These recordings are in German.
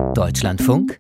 Deutschlandfunk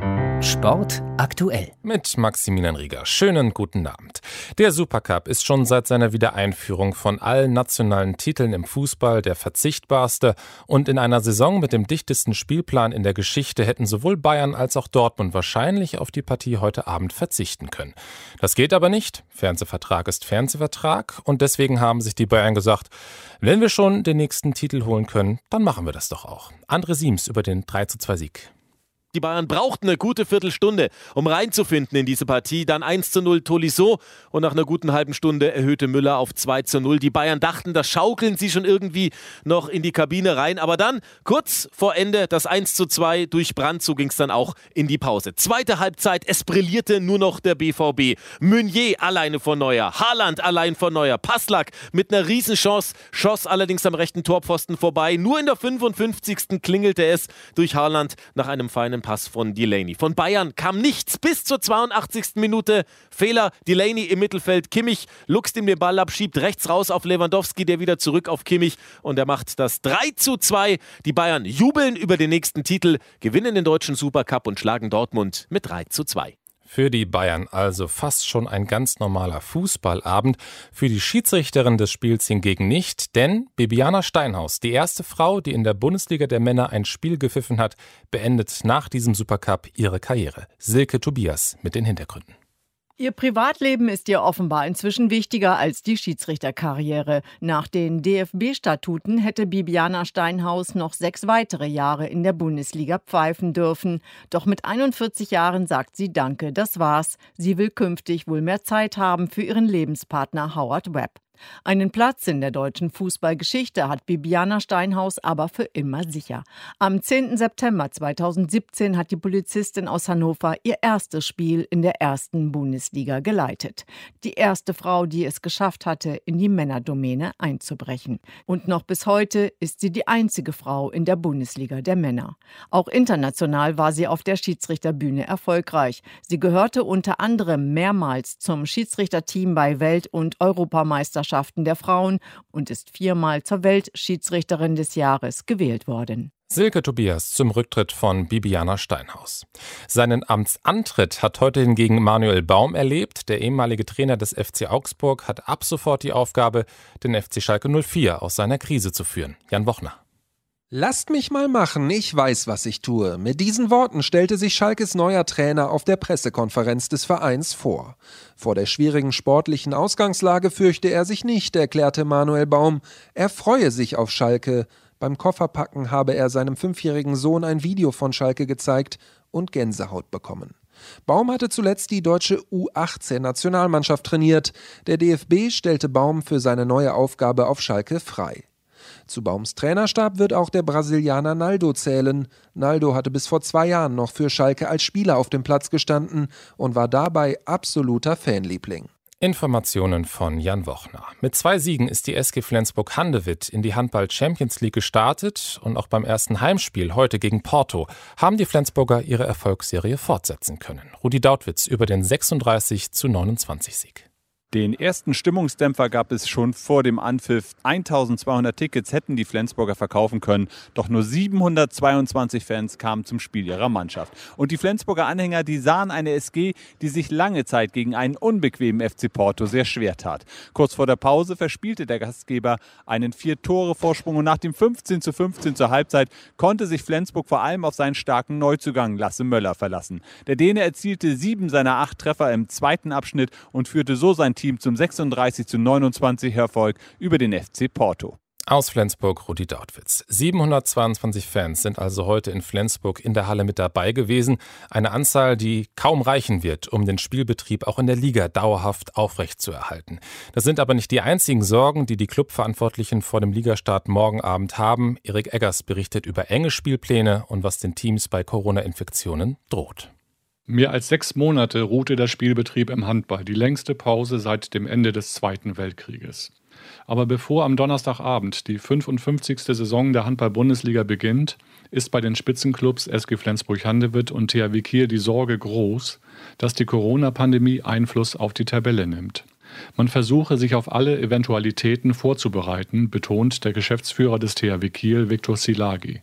Sport aktuell. Mit Maximilian Rieger. Schönen guten Abend. Der Supercup ist schon seit seiner Wiedereinführung von allen nationalen Titeln im Fußball der verzichtbarste. Und in einer Saison mit dem dichtesten Spielplan in der Geschichte hätten sowohl Bayern als auch Dortmund wahrscheinlich auf die Partie heute Abend verzichten können. Das geht aber nicht. Fernsehvertrag ist Fernsehvertrag. Und deswegen haben sich die Bayern gesagt, wenn wir schon den nächsten Titel holen können, dann machen wir das doch auch. André Siems über den 3:2-Sieg. Die Bayern brauchten eine gute Viertelstunde, um reinzufinden in diese Partie. Dann 1:0 Tolisso und nach einer guten halben Stunde erhöhte Müller auf 2:0. Die Bayern dachten, das schaukeln sie schon irgendwie noch in die Kabine rein. Aber dann, kurz vor Ende, das 1:2 durch Brandt, so ging es dann auch in die Pause. Zweite Halbzeit, es brillierte nur noch der BVB. Meunier alleine vor Neuer, Haaland allein vor Neuer, Passlack mit einer Riesenchance, schoss allerdings am rechten Torpfosten vorbei. Nur in der 55. klingelte es durch Haaland nach einem feinen Pass von Delaney. Von Bayern kam nichts bis zur 82. Minute. Fehler, Delaney im Mittelfeld, Kimmich luchst ihm den Ball ab, schiebt rechts raus auf Lewandowski, der wieder zurück auf Kimmich und er macht das 3:2. Die Bayern jubeln über den nächsten Titel, gewinnen den deutschen Supercup und schlagen Dortmund mit 3:2. Für die Bayern also fast schon ein ganz normaler Fußballabend. Für die Schiedsrichterin des Spiels hingegen nicht, denn Bibiana Steinhaus, die erste Frau, die in der Bundesliga der Männer ein Spiel gepfiffen hat, beendet nach diesem Supercup ihre Karriere. Silke Tobias mit den Hintergründen. Ihr Privatleben ist ihr offenbar inzwischen wichtiger als die Schiedsrichterkarriere. Nach den DFB-Statuten hätte Bibiana Steinhaus noch 6 weitere Jahre in der Bundesliga pfeifen dürfen. Doch mit 41 Jahren sagt sie Danke, das war's. Sie will künftig wohl mehr Zeit haben für ihren Lebenspartner Howard Webb. Einen Platz in der deutschen Fußballgeschichte hat Bibiana Steinhaus aber für immer sicher. Am 10. September 2017 hat die Polizistin aus Hannover ihr erstes Spiel in der ersten Bundesliga geleitet. Die erste Frau, die es geschafft hatte, in die Männerdomäne einzubrechen. Und noch bis heute ist sie die einzige Frau in der Bundesliga der Männer. Auch international war sie auf der Schiedsrichterbühne erfolgreich. Sie gehörte unter anderem mehrmals zum Schiedsrichterteam bei Welt- und Europameisterschaften der Frauen und ist 4-mal zur Weltschiedsrichterin des Jahres gewählt worden. Silke Tobias zum Rücktritt von Bibiana Steinhaus. Seinen Amtsantritt hat heute hingegen Manuel Baum erlebt. Der ehemalige Trainer des FC Augsburg hat ab sofort die Aufgabe, den FC Schalke 04 aus seiner Krise zu führen. Jan Wochner. Lasst mich mal machen, ich weiß, was ich tue. Mit diesen Worten stellte sich Schalkes neuer Trainer auf der Pressekonferenz des Vereins vor. Vor der schwierigen sportlichen Ausgangslage fürchte er sich nicht, erklärte Manuel Baum. Er freue sich auf Schalke. Beim Kofferpacken habe er seinem 5-jährigen Sohn ein Video von Schalke gezeigt und Gänsehaut bekommen. Baum hatte zuletzt die deutsche U18-Nationalmannschaft trainiert. Der DFB stellte Baum für seine neue Aufgabe auf Schalke frei. Zu Baums Trainerstab wird auch der Brasilianer Naldo zählen. Naldo hatte bis vor 2 Jahren noch für Schalke als Spieler auf dem Platz gestanden und war dabei absoluter Fanliebling. Informationen von Jan Wochner. Mit 2 Siegen ist die SG Flensburg-Handewitt in die Handball-Champions League gestartet und auch beim ersten Heimspiel heute gegen Porto haben die Flensburger ihre Erfolgsserie fortsetzen können. Rudi Dautwitz über den 36:29-Sieg. Den ersten Stimmungsdämpfer gab es schon vor dem Anpfiff. 1200 Tickets hätten die Flensburger verkaufen können, doch nur 722 Fans kamen zum Spiel ihrer Mannschaft. Und die Flensburger Anhänger, die sahen eine SG, die sich lange Zeit gegen einen unbequemen FC Porto sehr schwer tat. Kurz vor der Pause verspielte der Gastgeber einen 4-Tore-Vorsprung und nach dem 15:15 zur Halbzeit konnte sich Flensburg vor allem auf seinen starken Neuzugang Lasse Möller verlassen. Der Däne erzielte 7 seiner 8 Treffer im zweiten Abschnitt und führte so sein Team zum 36:29 Erfolg über den FC Porto. Aus Flensburg Rudi Dautwitz. 722 Fans sind also heute in Flensburg in der Halle mit dabei gewesen. Eine Anzahl, die kaum reichen wird, um den Spielbetrieb auch in der Liga dauerhaft aufrechtzuerhalten. Das sind aber nicht die einzigen Sorgen, die die Clubverantwortlichen vor dem Ligastart morgen Abend haben. Erik Eggers berichtet über enge Spielpläne und was den Teams bei Corona-Infektionen droht. Mehr als 6 Monate ruhte der Spielbetrieb im Handball, die längste Pause seit dem Ende des Zweiten Weltkrieges. Aber bevor am Donnerstagabend die 55. Saison der Handball-Bundesliga beginnt, ist bei den Spitzenclubs SG Flensburg-Handewitt und THW Kiel die Sorge groß, dass die Corona-Pandemie Einfluss auf die Tabelle nimmt. Man versuche, sich auf alle Eventualitäten vorzubereiten, betont der Geschäftsführer des THW Kiel, Viktor Szilágy.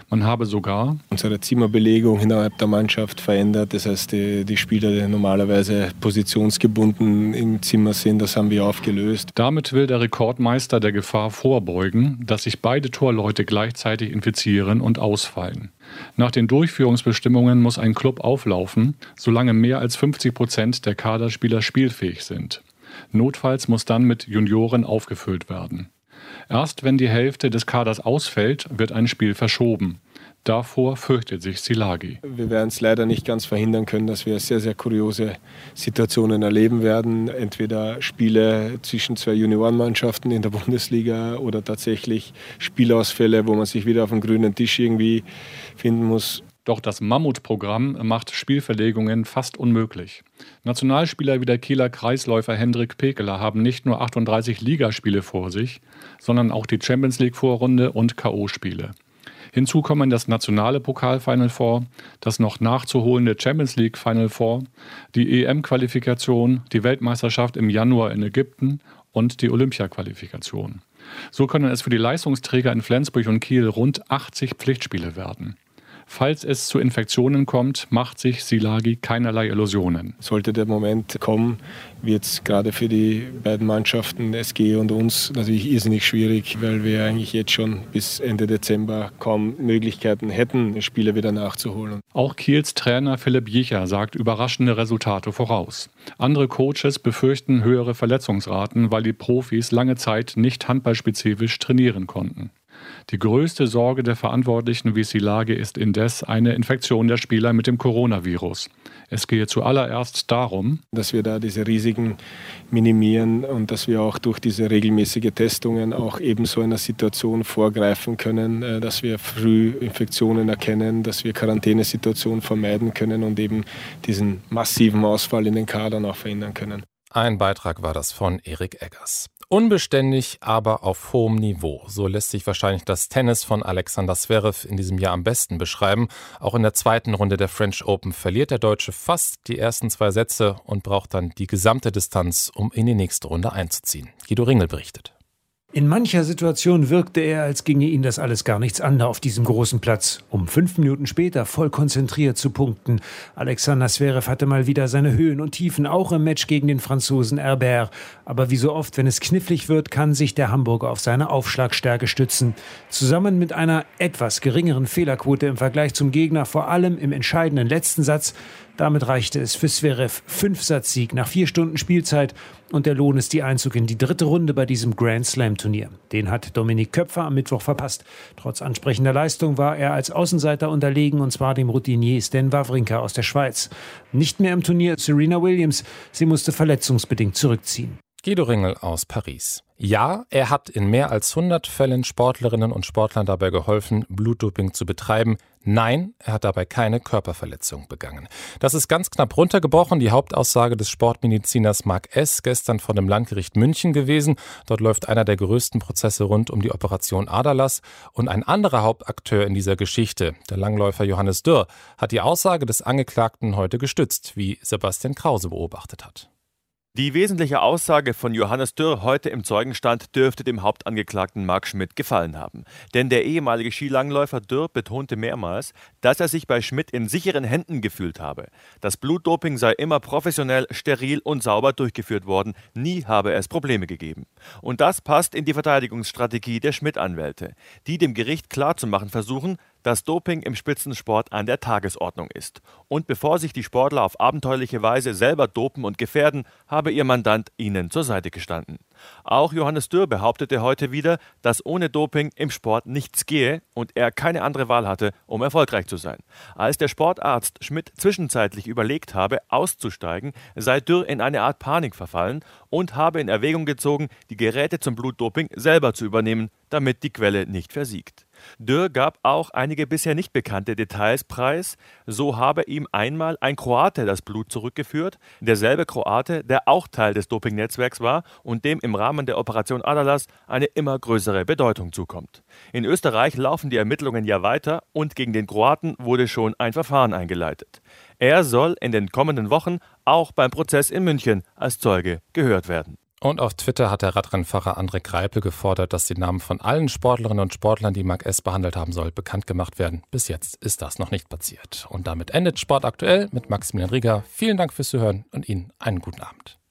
Man habe sogar unsere Zimmerbelegung innerhalb der Mannschaft verändert. Das heißt, die Spieler, die normalerweise positionsgebunden im Zimmer sind, das haben wir aufgelöst. Damit will der Rekordmeister der Gefahr vorbeugen, dass sich beide Torleute gleichzeitig infizieren und ausfallen. Nach den Durchführungsbestimmungen muss ein Klub auflaufen, solange mehr als 50% der Kaderspieler spielfähig sind. Notfalls muss dann mit Junioren aufgefüllt werden. Erst wenn die Hälfte des Kaders ausfällt, wird ein Spiel verschoben. Davor fürchtet sich Szilágyi. Wir werden es leider nicht ganz verhindern können, dass wir sehr, sehr kuriose Situationen erleben werden. Entweder Spiele zwischen zwei Juniorenmannschaften in der Bundesliga oder tatsächlich Spielausfälle, wo man sich wieder auf dem grünen Tisch irgendwie finden muss. Doch das Mammutprogramm macht Spielverlegungen fast unmöglich. Nationalspieler wie der Kieler Kreisläufer Hendrik Pekeler haben nicht nur 38 Ligaspiele vor sich, sondern auch die Champions-League-Vorrunde und K.O.-Spiele. Hinzu kommen das nationale Pokal-Final Four, das noch nachzuholende Champions-League-Final Four, die EM-Qualifikation, die Weltmeisterschaft im Januar in Ägypten und die Olympia-Qualifikation. So können es für die Leistungsträger in Flensburg und Kiel rund 80 Pflichtspiele werden. Falls es zu Infektionen kommt, macht sich Szilágyi keinerlei Illusionen. Sollte der Moment kommen, wird es gerade für die beiden Mannschaften, SG und uns, natürlich irrsinnig schwierig, weil wir eigentlich jetzt schon bis Ende Dezember kaum Möglichkeiten hätten, Spiele wieder nachzuholen. Auch Kiels Trainer Philipp Jicher sagt überraschende Resultate voraus. Andere Coaches befürchten höhere Verletzungsraten, weil die Profis lange Zeit nicht handballspezifisch trainieren konnten. Die größte Sorge der Verantwortlichen wie Szilágyi ist indes eine Infektion der Spieler mit dem Coronavirus. Es gehe zuallererst darum, dass wir da diese Risiken minimieren und dass wir auch durch diese regelmäßigen Testungen auch eben so einer Situation vorgreifen können, dass wir früh Infektionen erkennen, dass wir Quarantänesituationen vermeiden können und eben diesen massiven Ausfall in den Kadern auch verhindern können. Ein Beitrag war das von Erik Eggers. Unbeständig, aber auf hohem Niveau. So lässt sich wahrscheinlich das Tennis von Alexander Zverev in diesem Jahr am besten beschreiben. Auch in der zweiten Runde der French Open verliert der Deutsche fast die ersten 2 Sätze und braucht dann die gesamte Distanz, um in die nächste Runde einzuziehen. Guido Ringel berichtet. In mancher Situation wirkte er, als ginge ihn das alles gar nichts an auf diesem großen Platz. Um 5 Minuten später voll konzentriert zu punkten. Alexander Zverev hatte mal wieder seine Höhen und Tiefen, auch im Match gegen den Franzosen Herbert. Aber wie so oft, wenn es knifflig wird, kann sich der Hamburger auf seine Aufschlagstärke stützen. Zusammen mit einer etwas geringeren Fehlerquote im Vergleich zum Gegner, vor allem im entscheidenden letzten Satz. Damit reichte es für Zverev 5-Satz-Sieg nach 4 Stunden Spielzeit und der Lohn ist die Einzug in die 3. Runde bei diesem Grand Slam-Turnier. Den hat Dominik Köpfer am Mittwoch verpasst. Trotz ansprechender Leistung war er als Außenseiter unterlegen, und zwar dem Routinier Stan Wawrinka aus der Schweiz. Nicht mehr im Turnier Serena Williams. Sie musste verletzungsbedingt zurückziehen. Guido Ringel aus Paris. Ja, er hat in mehr als 100 Fällen Sportlerinnen und Sportlern dabei geholfen, Blutdoping zu betreiben. Nein, er hat dabei keine Körperverletzung begangen. Das ist ganz knapp runtergebrochen, die Hauptaussage des Sportmediziners Marc S. gestern vor dem Landgericht München gewesen. Dort läuft einer der größten Prozesse rund um die Operation Aderlass. Und ein anderer Hauptakteur in dieser Geschichte, der Langläufer Johannes Dürr, hat die Aussage des Angeklagten heute gestützt, wie Sebastian Krause beobachtet hat. Die wesentliche Aussage von Johannes Dürr heute im Zeugenstand dürfte dem Hauptangeklagten Marc Schmidt gefallen haben. Denn der ehemalige Skilangläufer Dürr betonte mehrmals, dass er sich bei Schmidt in sicheren Händen gefühlt habe. Das Blutdoping sei immer professionell, steril und sauber durchgeführt worden. Nie habe es Probleme gegeben. Und das passt in die Verteidigungsstrategie der Schmidt-Anwälte, die dem Gericht klarzumachen versuchen, dass Doping im Spitzensport an der Tagesordnung ist. Und bevor sich die Sportler auf abenteuerliche Weise selber dopen und gefährden, habe ihr Mandant ihnen zur Seite gestanden. Auch Johannes Dürr behauptete heute wieder, dass ohne Doping im Sport nichts gehe und er keine andere Wahl hatte, um erfolgreich zu sein. Als der Sportarzt Schmidt zwischenzeitlich überlegt habe, auszusteigen, sei Dürr in eine Art Panik verfallen und habe in Erwägung gezogen, die Geräte zum Blutdoping selber zu übernehmen, damit die Quelle nicht versiegt. Dürr gab auch einige bisher nicht bekannte Details preis. So habe ihm einmal ein Kroate das Blut zurückgeführt, derselbe Kroate, der auch Teil des Dopingnetzwerks war und dem im Rahmen der Operation Aderlass eine immer größere Bedeutung zukommt. In Österreich laufen die Ermittlungen ja weiter und gegen den Kroaten wurde schon ein Verfahren eingeleitet. Er soll in den kommenden Wochen auch beim Prozess in München als Zeuge gehört werden. Und auf Twitter hat der Radrennfahrer André Greipel gefordert, dass die Namen von allen Sportlerinnen und Sportlern, die Marc S. behandelt haben soll, bekannt gemacht werden. Bis jetzt ist das noch nicht passiert. Und damit endet Sport aktuell mit Maximilian Rieger. Vielen Dank fürs Zuhören und Ihnen einen guten Abend.